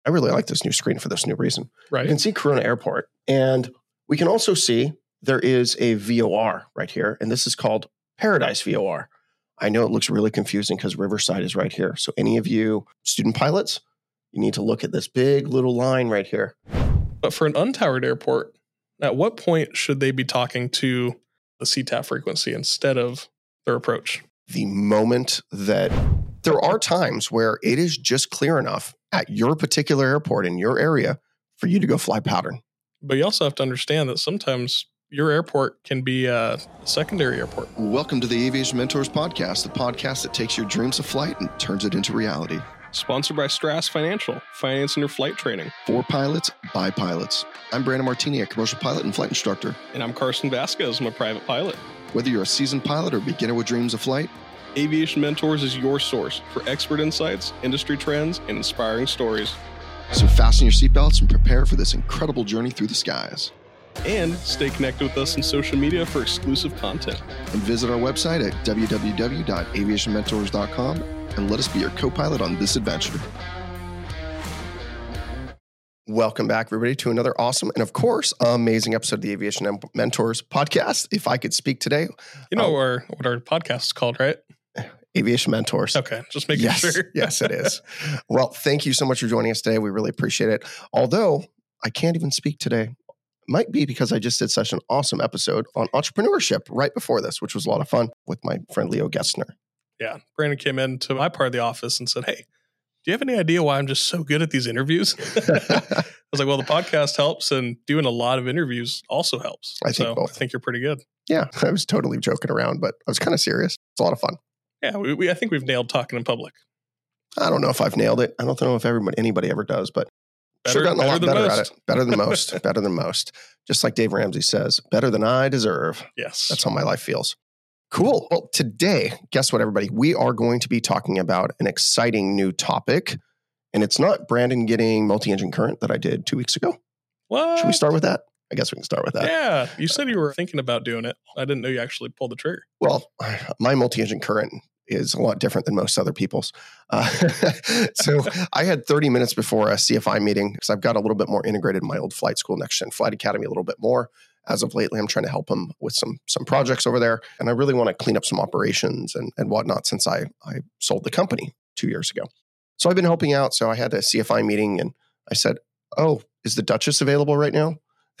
I really like this new screen for this new reason. Right. You can see Corona Airport, and we can also see there is a VOR right here, and this is called Paradise VOR. I know it looks really confusing because Riverside is right here. So any of you student pilots, you need to look at this big little line right here. But for an untowered airport, at what point should they be talking to the CTAF frequency instead of their approach? The moment that there are times where it is just clear enough at your particular airport in your area for you to go fly pattern. But you also have to understand that sometimes your airport can be a secondary airport. Welcome to the Aviation Mentors Podcast, the podcast that takes your dreams of flight and turns it into reality. Sponsored by Strass Financial, financing your flight training. For pilots, by pilots. I'm Brandon Martini, a commercial pilot and flight instructor. And I'm Carson Vasquez, I'm a private pilot. Whether you're a seasoned pilot or beginner with dreams of flight, Aviation Mentors is your source for expert insights, industry trends, and inspiring stories. So fasten your seatbelts and prepare for this incredible journey through the skies. And stay connected with us on social media for exclusive content. And visit our website at www.aviationmentors.com and let us be your co-pilot on this adventure. Welcome back, everybody, to another awesome and, of course, amazing episode of the Aviation Mentors Podcast. If I could speak today. You know what our podcast is called, right? Aviation Mentors. Okay, just making sure. Yes, it is. Well, thank you so much for joining us today. We really appreciate it. Although I can't even speak today. Might be because I just did such an awesome episode on entrepreneurship right before this, which was a lot of fun with my friend Leo Gessner. Yeah, Brandon came into my part of the office and said, "Hey, do you have any idea why I'm just so good at these interviews?" I was like, well, the podcast helps and doing a lot of interviews also helps. I think both. I think you're pretty good. Yeah, I was totally joking around, but I was kind of serious. It's a lot of fun. Yeah, I think we've nailed talking in public. I don't know if I've nailed it. I don't know if anybody ever does, but sure gotten a lot better at it. Better than most. Better than most. Just like Dave Ramsey says, better than I deserve. Yes. That's how my life feels. Cool. Well, today, guess what, everybody? We are going to be talking about an exciting new topic. And it's not Brandon getting multi-engine current that I did 2 weeks ago. What? Should we start with that? I guess we can start with that. Yeah. You said you were thinking about doing it. I didn't know you actually pulled the trigger. Well, my multi-engine current is a lot different than most other people's. So I had 30 minutes before a CFI meeting because I've got a little bit more integrated in my old flight school, Next Gen Flight Academy, a little bit more. As of lately, I'm trying to help them with some projects over there. And I really want to clean up some operations and whatnot since I sold the company 2 years ago. So I've been helping out. So I had a CFI meeting and I said, "Oh, is the Duchess available right now?"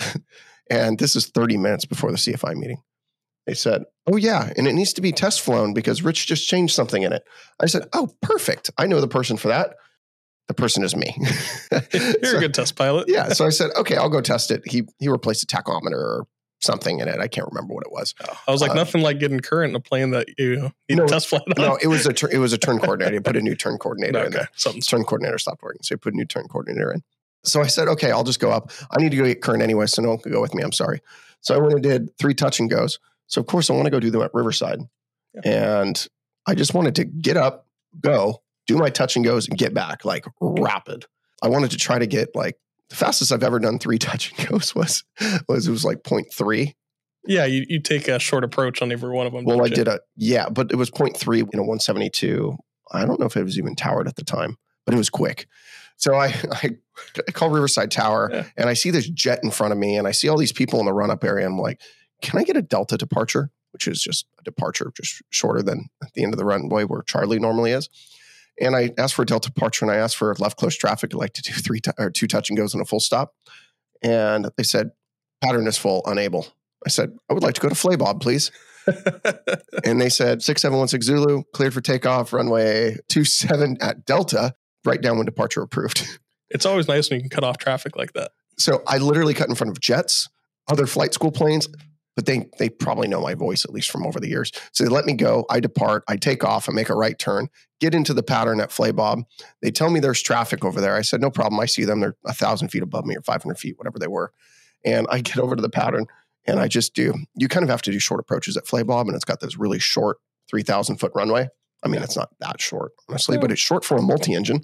And this is 30 minutes before the CFI meeting. They said, "Oh, yeah, and it needs to be test flown because Rich just changed something in it." I said, "Oh, perfect. I know the person for that. The person is me." You're a good test pilot. Yeah. So I said, "Okay, I'll go test it." He replaced a tachometer or something in it. I can't remember what it was. I was like, nothing like getting current in a plane that you need to test flight on. No, it was a turn coordinator. He put a new turn coordinator in there. Turn coordinator stopped working. So he put a new turn coordinator in. So I said, "Okay, I'll just go up. I need to go get current anyway, so no one can go with me. I'm sorry." So I went and did 3 touch and goes. So of course I want to go do them at Riverside. Yeah. And I just wanted to get up, go, do my touch and goes and get back like rapid. I wanted to try to get like the fastest I've ever done 3 touch and goes was it was like 0.3. Yeah, you take a short approach on every one of them. Well, but it was 0.3 in a 172. I don't know if it was even towered at the time, but it was quick. So I call Riverside Tower and I see this jet in front of me and I see all these people in the run-up area. I'm like, "Can I get a Delta departure?" Which is just a departure, just shorter than at the end of the runway where Charlie normally is. And I asked for a Delta departure and I asked for left close traffic. I'd like to do 2 touch and goes and a full stop. And they said, "Pattern is full, unable." I said, "I would like to go to Flaybob, please." And they said, 6716 Zulu, cleared for takeoff, runway 27 at Delta, right down when departure approved. It's always nice when you can cut off traffic like that. So I literally cut in front of jets, other flight school planes, but they probably know my voice, at least from over the years. So they let me go. I depart. I take off. I make a right turn, get into the pattern at Flaybob. They tell me there's traffic over there. I said, "No problem. I see them. They're 1,000 feet above me or 500 feet, whatever they were." And I get over to the pattern and I just you kind of have to do short approaches at Flaybob. And it's got this really short 3,000 foot runway. I mean, it's not that short, honestly, but it's short for a multi-engine.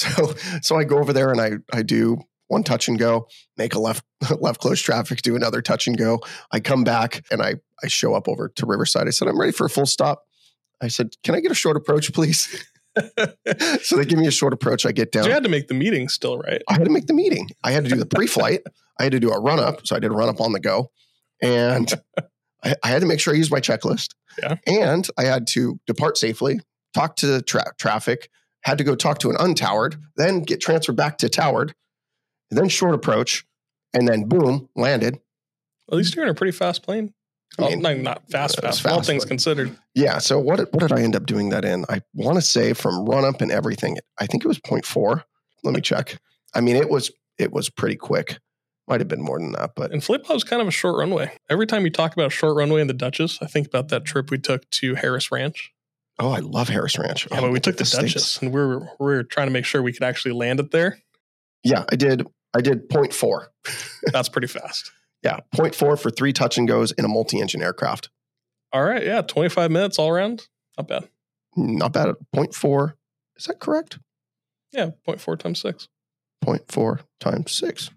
So I go over there and I do 1 touch and go, make a left close traffic, do another touch and go. I come back and I show up over to Riverside. I said, "I'm ready for a full stop." I said, "Can I get a short approach, please?" So they give me a short approach. I get down. So you had to make the meeting still, right? I had to make the meeting. I had to do the pre-flight. I had to do a run-up. So I did a run-up on the go. And I had to make sure I used my checklist. Yeah. And I had to depart safely, talk to traffic, had to go talk to an untowered, then get transferred back to towered, and then short approach, and then boom, landed. At least you're in a pretty fast plane. I mean, not fast, fast, all things but- considered. Yeah. So what did I end up doing that in? I want to say from run-up and everything, I think it was 0.4. Let me check. I mean, it was pretty quick. Might have been more than that, but And Flip was kind of a short runway. Every time you talk about a short runway in the Duchess, I think about that trip we took to Harris Ranch. oh, I love Harris Ranch. Yeah, Oh, but we took the States. Duchess, and we were trying to make sure we could actually land it there. Yeah, I did 0.4. That's pretty fast. Yeah, 0.4 for 3 touch and goes in a multi-engine aircraft. All right, yeah, 25 minutes all around. Not bad. Not bad. 0.4. Is that correct? Yeah, 0.4 times 6. 0.4 times 6.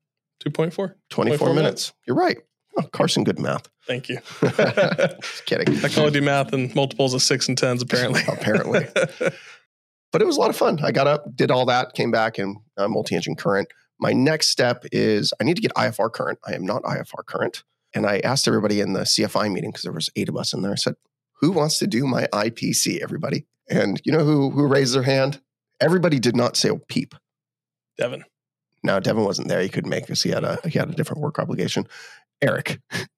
2.4. 24 minutes. You're right. Oh, Carson, good math. Thank you. Just kidding. I can only do math in multiples of 6 and 10s, apparently. Apparently. But it was a lot of fun. I got up, did all that, came back, and multi-engine current. My next step is I need to get IFR current. I am not IFR current. And I asked everybody in the CFI meeting, because there was 8 of us in there, I said, who wants to do my IPC, everybody? And you know who raised their hand? Everybody did not say a peep. Devin. No, Devin wasn't there. He couldn't make us. He had a different work obligation. Eric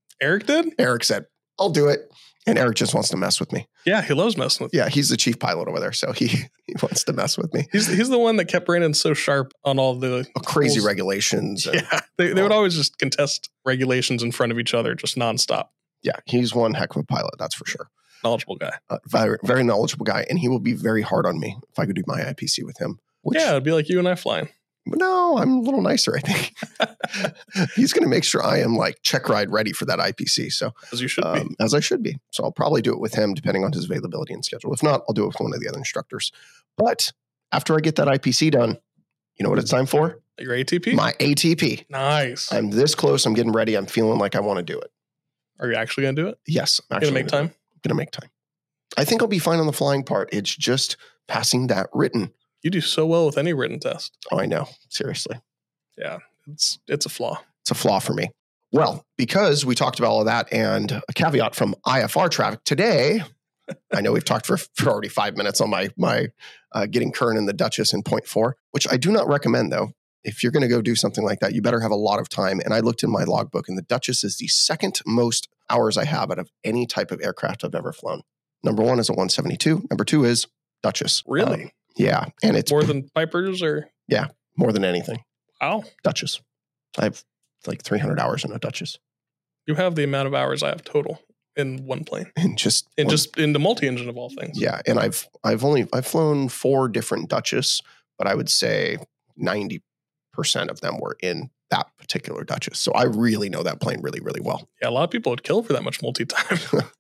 Eric said, I'll do it. And Eric just wants to mess with me. Yeah, he loves messing with me. Yeah, he's the chief pilot over there. So he wants to mess with me. He's the one that kept Brandon so sharp on all the Crazy rules. regulations. And, Yeah, they would always just contest regulations in front of each other, just nonstop. yeah, he's one heck of a pilot. That's for sure. Knowledgeable guy. Very, very knowledgeable guy. And he will be very hard on me if I could do my IPC with him. Which, Yeah, it'd be like you and I flying. no, I'm a little nicer, I think. He's going to make sure I am like check ride ready for that IPC. So As you should be. as I should be. So I'll probably do it with him depending on his availability and schedule. If not, I'll do it with one of the other instructors. But after I get that IPC done, you know what it's time for? Your ATP? My ATP. Nice. I'm this close. I'm getting ready. I'm feeling like I want to do it. Are you actually going to do it? Yes. I'm Going to make time? Going to make time. I think I'll be fine on the flying part. It's just passing that written. You do so well with any written test. Oh, I know. Seriously. Yeah, it's a flaw. It's a flaw for me. Well, because we talked about all of that and a caveat from IFR traffic today, I know we've talked for already 5 minutes on my getting current in the Duchess in 0.4, which I do not recommend though. If you're going to go do something like that, you better have a lot of time. And I looked in my logbook and the Duchess is the second most hours I have out of any type of aircraft I've ever flown. Number 1 is a 172. Number 2 is Duchess. Really? Yeah. And it's More than Pipers or? more than anything. Wow. Duchess. I have like 300 hours in a Duchess. You have the amount of hours I have total in one plane. And just In the multi-engine of all things. yeah, and I've flown 4 different Duchess, but I would say 90% of them were in that particular Duchess. So I really know that plane really, really well. Yeah, a lot of people would kill for that much multi-time.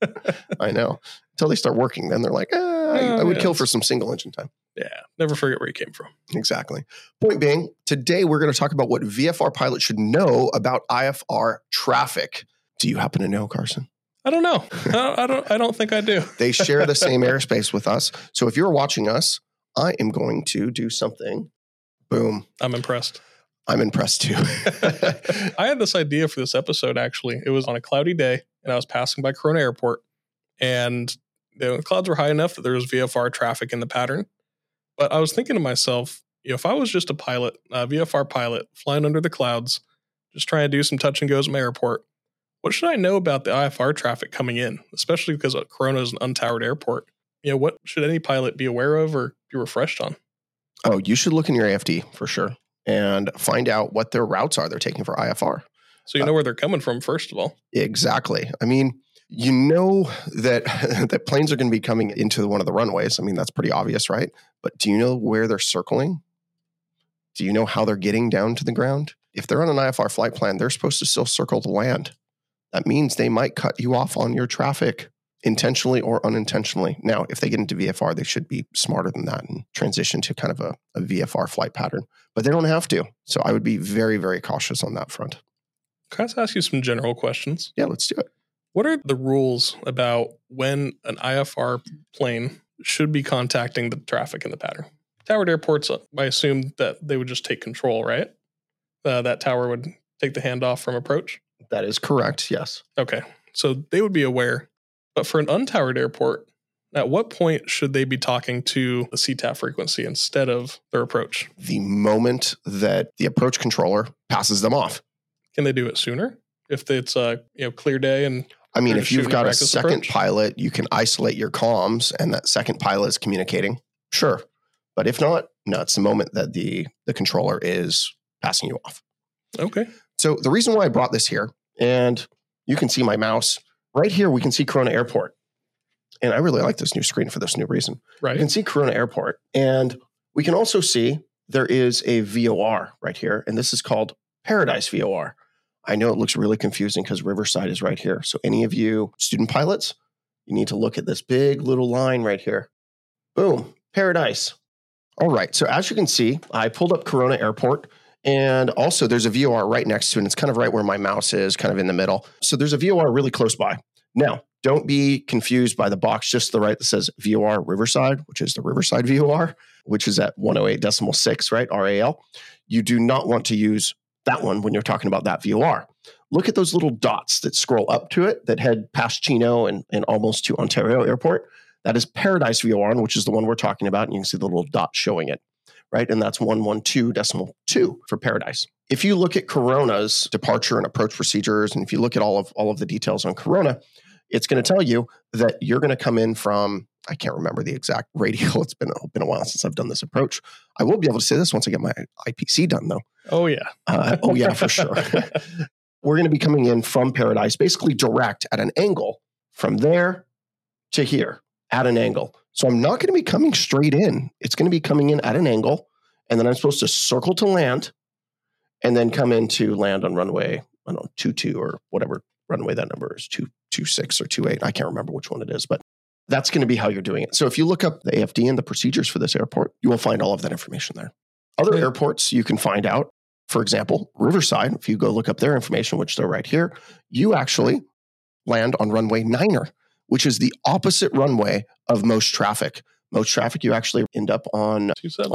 I know. Until they start working, then they're like, I would kill for some single engine time. Yeah, never forget where you came from. Exactly. Point being, today we're going to talk about what VFR pilots should know about IFR traffic. Do you happen to know, Carson? I don't know. I don't think I do. They share the same airspace with us. So if you're watching us, I am going to do something. Boom. I'm impressed. I'm impressed too. I had this idea for this episode, actually. It was on a cloudy day, and I was passing by Corona Airport, and the clouds were high enough that there was VFR traffic in the pattern. But I was thinking to myself, if I was just a pilot, a VFR pilot, flying under the clouds, just trying to do some touch and goes at my airport, what should I know about the IFR traffic coming in, especially because Corona is an untowered airport? What should any pilot be aware of or be refreshed on? Oh, you should look in your AFD for sure and find out what their routes are they're taking for IFR. So you know where they're coming from, first of all. Exactly. I mean, you know that that planes are going to be coming into one of the runways. I mean, that's pretty obvious, right? But do you know where they're circling? Do you know how they're getting down to the ground? If they're on an IFR flight plan, they're supposed to still circle the land. That means they might cut you off on your traffic intentionally or unintentionally. Now, if they get into VFR, they should be smarter than that and transition to kind of a VFR flight pattern. But they don't have to. So I would be very, very cautious on that front. Can I just ask you some general questions? Yeah, let's do it. What are the rules about when an IFR plane should be contacting the traffic in the pattern? Towered airports, I assume that they would just take control, right? That tower would take the handoff from approach? That is correct, yes. Okay, so they would be aware. But for an untowered airport, at what point should they be talking to the CTAF frequency instead of their approach? The moment that the approach controller passes them off. Can they do it sooner? If it's a clear day and I mean, if you've got a second pilot, you can isolate your comms and that second pilot is communicating. Sure. But if not, no, it's the moment that the controller is passing you off. Okay. So the reason why I brought this here, and you can see my mouse, right here we can see Corona Airport. And I really like this new screen for this new reason. Right. You can see Corona Airport. And we can also see there is a VOR right here. And this is called Paradise VOR. I know it looks really confusing because Riverside is right here. So any of you student pilots, you need to look at this big little line right here. Boom, Paradise. All right, so as you can see, I pulled up Corona Airport, and also there's a VOR right next to it, and it's kind of right where my mouse is, kind of in the middle. So there's a VOR really close by. Now, don't be confused by the box just to the right that says VOR Riverside, which is the Riverside VOR, which is at 108.6, right, RAL. You do not want to use that one when you're talking about that VOR. Look at those little dots that scroll up to it that head past Chino and almost to Ontario Airport. That is Paradise VOR, which is the one we're talking about. And you can see the little dot showing it, right? And that's 112.2 for Paradise. If you look at Corona's departure and approach procedures, and if you look at all of the details on Corona, it's going to tell you that you're going to come in from, I can't remember the exact radial. It's been a while since I've done this approach. I will be able to say this once I get my IPC done, though. Oh, yeah. Oh, yeah, for sure. We're going to be coming in from Paradise, basically direct at an angle from there to here at an angle. So I'm not going to be coming straight in. It's going to be coming in at an angle, and then I'm supposed to circle to land and then come in to land on runway, I don't know, 22 or whatever runway that number is, 226 or 28. I can't remember which one it is, but that's going to be how you're doing it. So if you look up the AFD and the procedures for this airport, you will find all of that information there. Other airports you can find out, for example, Riverside, if you go look up their information, which they're right here, you actually land on runway 9er, which is the opposite runway of most traffic. Most traffic, you actually end up on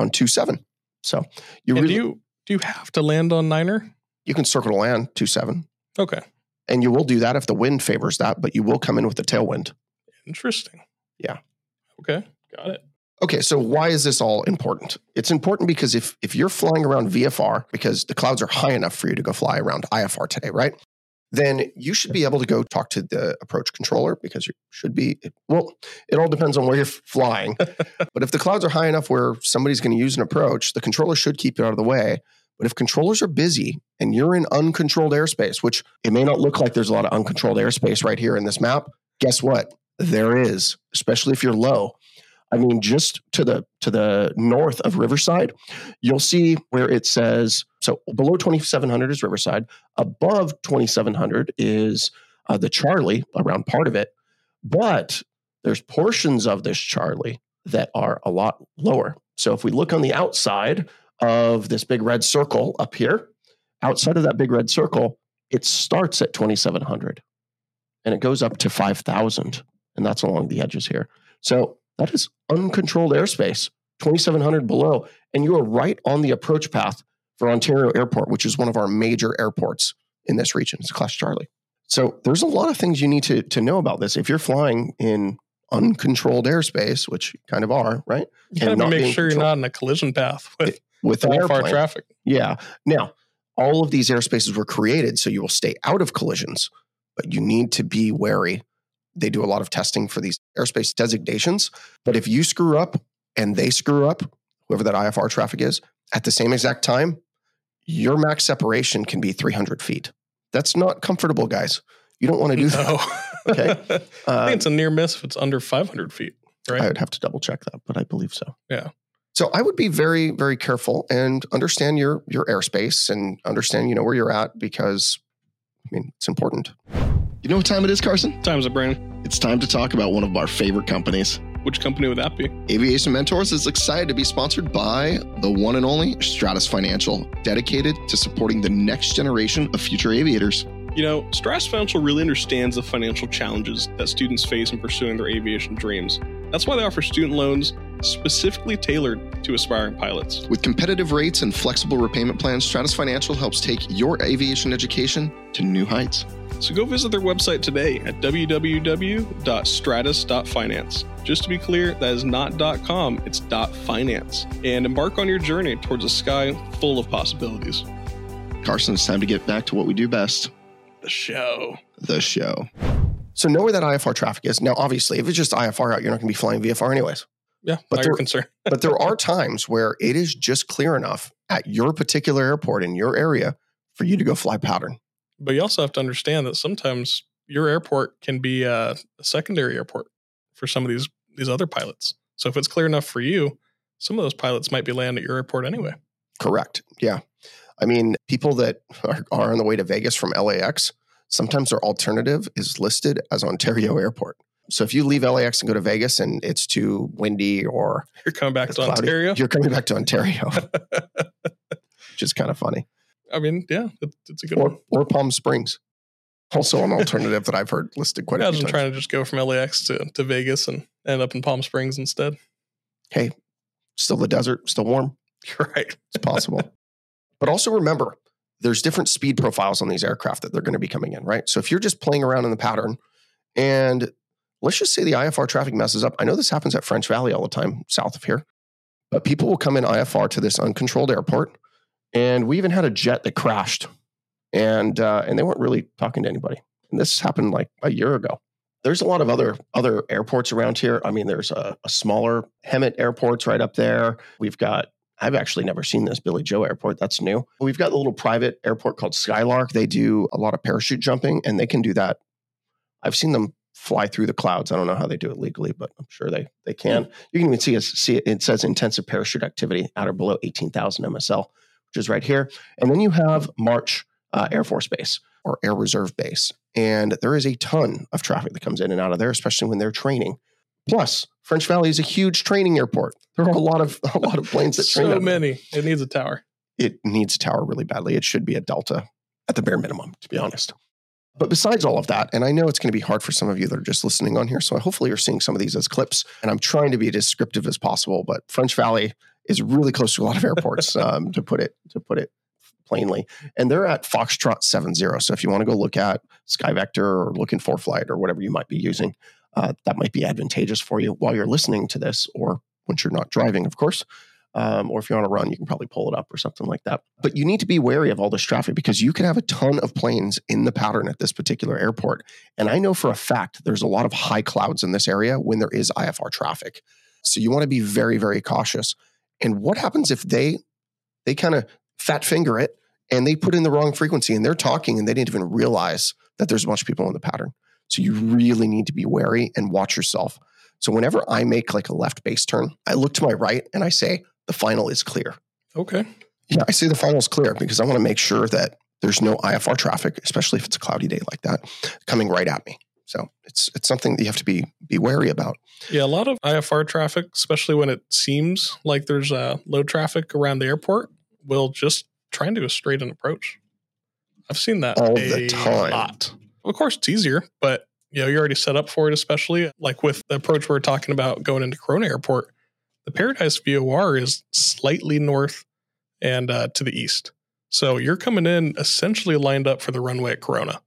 27. So you really, do you have to land on 9er? You can circle to land 27. Okay. And you will do that if the wind favors that, but you will come in with the tailwind. Interesting. Yeah. Okay. Got it. Okay, so why is this all important? It's important because if you're flying around VFR, because the clouds are high enough for you to go fly around IFR today, right? Then you should be able to go talk to the approach controller because you should be, well, it all depends on where you're flying. But if the clouds are high enough where somebody's going to use an approach, the controller should keep you out of the way. But if controllers are busy and you're in uncontrolled airspace, which it may not look like there's a lot of uncontrolled airspace right here in this map, guess what? There is, especially if you're low. I mean, just to the north of Riverside, you'll see where it says, so below 2,700 is Riverside. Above 2,700 is the Charlie, around part of it. But there's portions of this Charlie that are a lot lower. So if we look on the outside of this big red circle up here, outside of that big red circle, it starts at 2,700 and it goes up to 5,000. And that's along the edges here. So that is uncontrolled airspace, 2,700 below. And you are right on the approach path for Ontario Airport, which is one of our major airports in this region. It's Class Charlie. So there's a lot of things you need to know about this. If you're flying in uncontrolled airspace, which you kind of are, right? You got to make sure you're not in a collision path with an airplane traffic. Yeah. Now, all of these airspaces were created so you will stay out of collisions, but you need to be wary. They do a lot of testing for these airspace designations. But if you screw up and they screw up, whoever that IFR traffic is, at the same exact time, your max separation can be 300 feet. That's not comfortable, guys. You don't want to do that. Okay. I think it's a near miss if it's under 500 feet, right? I would have to double check that, but I believe so. Yeah. So I would be very, very careful and understand your airspace and understand, where you're at because, it's important. You know what time it is, Carson? Time's it, Brandon? It's time to talk about one of our favorite companies. Which company would that be? Aviation Mentors is excited to be sponsored by the one and only Stratus Financial, dedicated to supporting the next generation of future aviators. Stratus Financial really understands the financial challenges that students face in pursuing their aviation dreams. That's why they offer student loans specifically tailored to aspiring pilots. With competitive rates and flexible repayment plans, Stratus Financial helps take your aviation education to new heights. So go visit their website today at www.stratus.finance. Just to be clear, that is not .com, it's .finance. And embark on your journey towards a sky full of possibilities. Carson, it's time to get back to what we do best. The show. So know where that IFR traffic is. Now, obviously, if it's just IFR out, you're not going to be flying VFR anyways. Yeah, but not your concern. But there are times where it is just clear enough at your particular airport in your area for you to go fly pattern. But you also have to understand that sometimes your airport can be a secondary airport for some of these other pilots. So if it's clear enough for you, some of those pilots might be landing at your airport anyway. Correct. Yeah. I mean, people that are on the way to Vegas from LAX, sometimes their alternative is listed as Ontario Airport. So if you leave LAX and go to Vegas and it's too windy or you're coming back to cloudy, Ontario, you're coming back to Ontario, which is kind of funny. I mean, yeah, it's a good one. Or Palm Springs, also an alternative that I've heard listed quite a few times. Imagine trying to just go from LAX to Vegas and end up in Palm Springs instead. Hey, still the desert, still warm. You're right. It's possible. But also remember, there's different speed profiles on these aircraft that they're going to be coming in, right? So if you're just playing around in the pattern and let's just say the IFR traffic messes up. I know this happens at French Valley all the time, south of here, but people will come in IFR to this uncontrolled airport. And we even had a jet that crashed and they weren't really talking to anybody. And this happened like a year ago. There's a lot of other airports around here. I mean, there's a smaller Hemet airports right up there. I've actually never seen this Billy Joe Airport. That's new. We've got a little private airport called Skylark. They do a lot of parachute jumping and they can do that. I've seen them fly through the clouds. I don't know how they do it legally, but I'm sure they can. You can even see it. It says intensive parachute activity at or below 18,000 MSL, which is right here. And then you have March Air Force Base or Air Reserve Base. And there is a ton of traffic that comes in and out of there, especially when they're training. Plus, French Valley is a huge training airport. There are a lot of planes that train. So many. It needs a tower. It needs a tower really badly. It should be a Delta at the bare minimum, to be honest. But besides all of that, and I know it's going to be hard for some of you that are just listening on here, so hopefully you're seeing some of these as clips, and I'm trying to be as descriptive as possible, but French Valley is really close to a lot of airports, to put it plainly. And they're at Foxtrot 70. So if you want to go look at SkyVector or look in ForeFlight or whatever you might be using, that might be advantageous for you while you're listening to this, or once you're not driving, of course. Or if you're on a run, you can probably pull it up or something like that. But you need to be wary of all this traffic because you can have a ton of planes in the pattern at this particular airport. And I know for a fact there's a lot of high clouds in this area when there is IFR traffic. So you want to be very, very cautious. And what happens if they kind of fat finger it and they put in the wrong frequency and they're talking and they didn't even realize that there's a bunch of people in the pattern. So you really need to be wary and watch yourself. So whenever I make like a left base turn, I look to my right and I say, the final is clear. Okay. Yeah, I say the final is clear because I want to make sure that there's no IFR traffic, especially if it's a cloudy day like that, coming right at me. So it's something that you have to be wary about. Yeah, a lot of IFR traffic, especially when it seems like there's low traffic around the airport, will just try and do a straight-in approach. I've seen that all the time. Lot. Of course, it's easier, but you're already set up for it, especially like with the approach we're talking about going into Corona Airport. The Paradise VOR is slightly north and to the east. So you're coming in essentially lined up for the runway at Corona,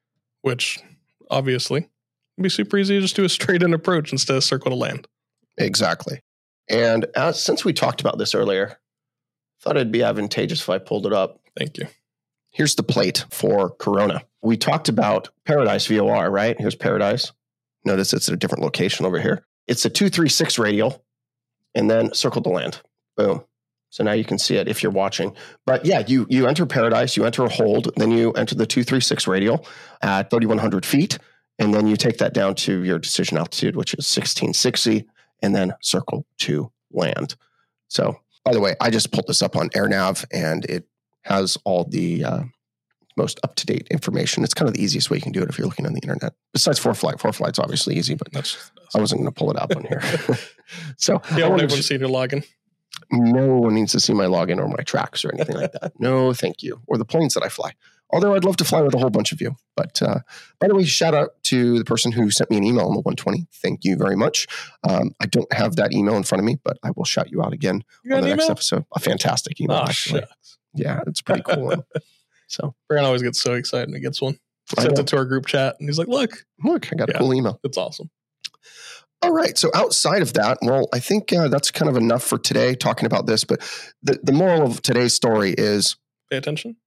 which obviously would be super easy to just do a straight-in approach instead of circle to land. Exactly. And since we talked about this earlier, I thought it'd be advantageous if I pulled it up. Thank you. Here's the plate for Corona. We talked about Paradise VOR, right? Here's Paradise. Notice it's at a different location over here. It's a 236 radial. And then circle to land. Boom. So now you can see it if you're watching. But yeah, you enter Paradise, you enter a hold, then you enter the 236 radial at 3,100 feet. And then you take that down to your decision altitude, which is 1660, and then circle to land. So by the way, I just pulled this up on AirNav and it has all the most up-to-date information. It's kind of the easiest way you can do it if you're looking on the internet. Besides ForeFlight. ForeFlight's obviously easy, but I wasn't going to pull it up on here. So yeah, everyone see your login. No one needs to see my login or my tracks or anything like that. No, thank you. Or the planes that I fly. Although I'd love to fly with a whole bunch of you. But by the way, shout out to the person who sent me an email on the 120. Thank you very much. I don't have that email in front of me, but I will shout you out again on the next episode. A fantastic email, actually. Shucks. Yeah, it's pretty cool. So Brian always gets so excited when he gets one. Sent it to our group chat, and he's like, look, I got a cool email. It's awesome. All right. So outside of that, well, I think that's kind of enough for today talking about this. But the moral of today's story is pay attention,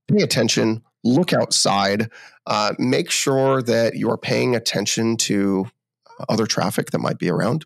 look outside, make sure that you're paying attention to other traffic that might be around.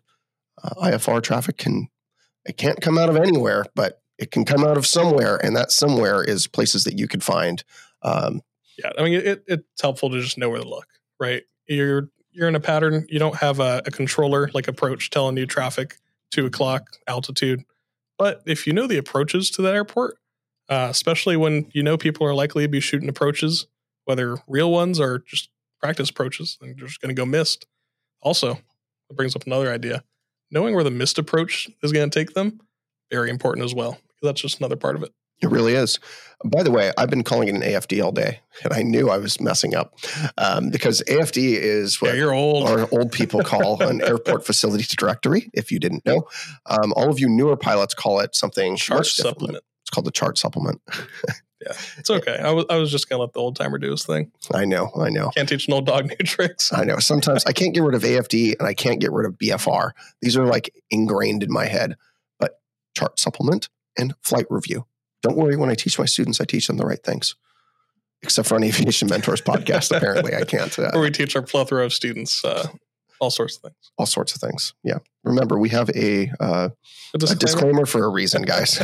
IFR traffic can't come out of anywhere, but it can come out of somewhere. And that somewhere is places that you could find. Yeah, I mean, it's helpful to just know where to look, right? You're in a pattern. You don't have a controller like approach telling you traffic, 2 o'clock, altitude. But if you know the approaches to that airport, especially when you know people are likely to be shooting approaches, whether real ones or just practice approaches, and they're just going to go missed. Also, it brings up another idea. Knowing where the missed approach is going to take them, very important as well, because that's just another part of it. It really is. By the way, I've been calling it an AFD all day, and I knew I was messing up because AFD is what you're old. Our old people call an airport facility directory, if you didn't know. All of you newer pilots call it something chart supplement. It's called the chart supplement. Yeah, it's okay. I was just going to let the old timer do his thing. I know. Can't teach an old dog new tricks. I know. Sometimes I can't get rid of AFD and I can't get rid of BFR. These are like ingrained in my head. But chart supplement and flight review. Don't worry, when I teach my students, I teach them the right things. Except for an Aviation Mentors podcast, apparently I can't. Or we teach our plethora of students all sorts of things. All sorts of things, yeah. Remember, we have a disclaimer for a reason, guys.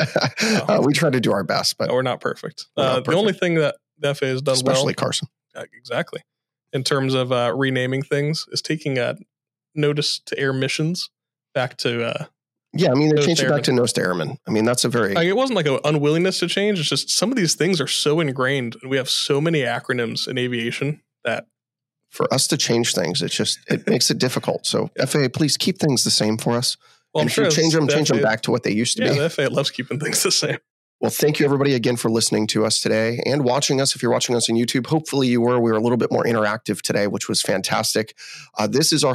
We try to do our best, but we're not perfect. The only thing that the FAA has done especially Carson. Exactly. In terms of renaming things, is taking notice to air missions back to... yeah, I mean, they changed it back to nose to airman. I mean, that's a very... it wasn't like an unwillingness to change. It's just some of these things are so ingrained, and we have so many acronyms in aviation that... for us to change things, it makes it difficult. So FAA, please keep things the same for us. Well, and if you change them back to what they used to be. Yeah, the FAA loves keeping things the same. Well, thank you everybody again for listening to us today and watching us. If you're watching us on YouTube, hopefully you were. We were a little bit more interactive today, which was fantastic. This is our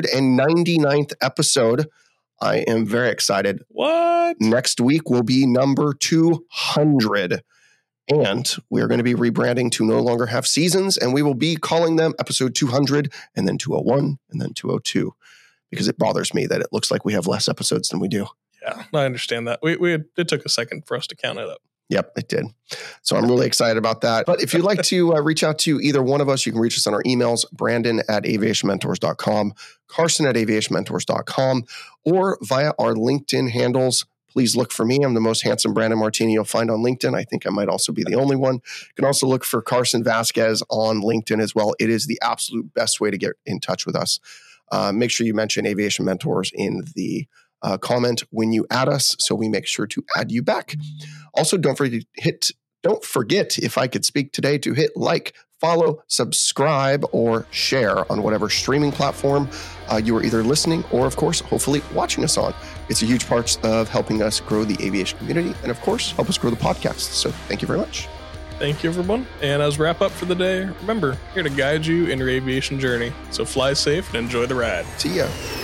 199th episode. I am very excited. What? Next week will be number 200. And we're going to be rebranding to no longer have seasons. And we will be calling them episode 200 and then 201 and then 202. Because it bothers me that it looks like we have less episodes than we do. Yeah, I understand that. It took a second for us to count it up. Yep, it did. So I'm really excited about that. But if you'd like to reach out to either one of us, you can reach us on our emails, Brandon@aviationmentors.com, Carson@aviationmentors.com, or via our LinkedIn handles. Please look for me. I'm the most handsome Brandon Martini you'll find on LinkedIn. I think I might also be the only one. You can also look for Carson Vasquez on LinkedIn as well. It is the absolute best way to get in touch with us. Make sure you mention Aviation Mentors in the comment when you add us, so we make sure to add you back. Also, don't forget, if I could speak today, to hit like, follow, subscribe, or share on whatever streaming platform you are either listening or, of course, hopefully watching us on. It's a huge part of helping us grow the aviation community and, of course, help us grow the podcast. So thank you very much. Thank you, everyone. And as we wrap up for the day, remember, here to guide you in your aviation journey. So fly safe and enjoy the ride. See ya.